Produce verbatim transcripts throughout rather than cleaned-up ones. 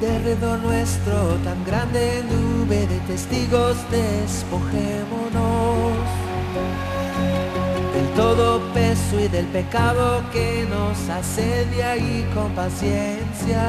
derredor nuestro tan grande nube de testigos, despojémonos del todo peso y del pecado que nos asedia, y con paciencia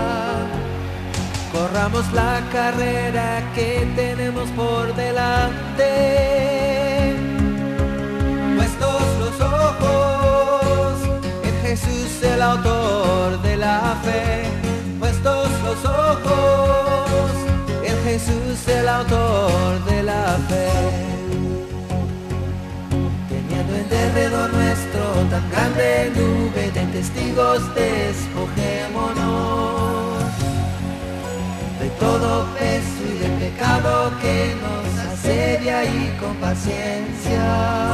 corramos la carrera que tenemos por delante. Puestos los ojos en Jesús, el autor de la fe. Puestos los ojos en Jesús, el autor de la fe. Teniendo en derredor nuestro tan grande nube de testigos, despojémonos de todo peso y del pecado que nos asedia, y con paciencia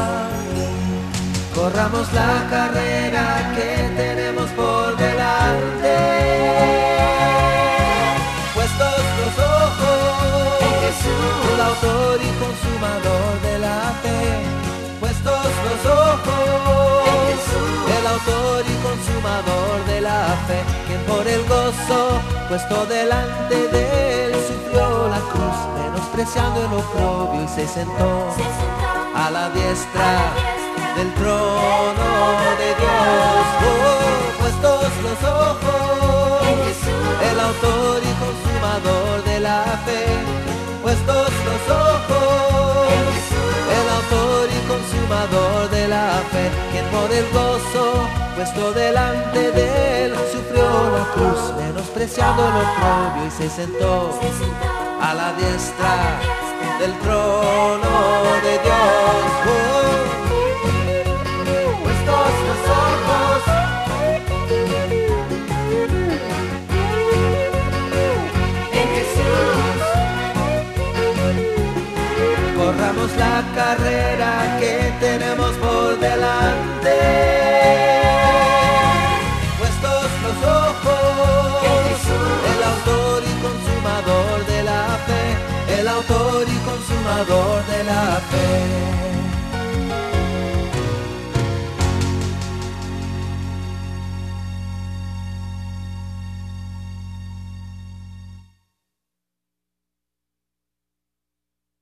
corramos la carrera que tenemos por delante. Puestos los ojos en Jesús, el autor y consumador de la fe. Puestos los ojos en Jesús, el autor y consumador de la fe, quien por el gozo puesto delante de él sufrió la cruz, menospreciando el oprobio, y se sentó a la diestra del trono de Dios. Oh, puestos los ojos en Jesús, el autor y consumador de la fe. Puestos los ojos en Jesús, el autor y consumador de la fe, quien por el gozo puesto delante de él sufrió la cruz, menospreciando el oprobio, y se sentó a la diestra del trono de Dios. Oh, puestos los ojos en Jesús, corramos la carrera que tenemos por delante. Puestos los ojos en Jesús, el autor y consumador de la fe, el autor y consumador de la fe.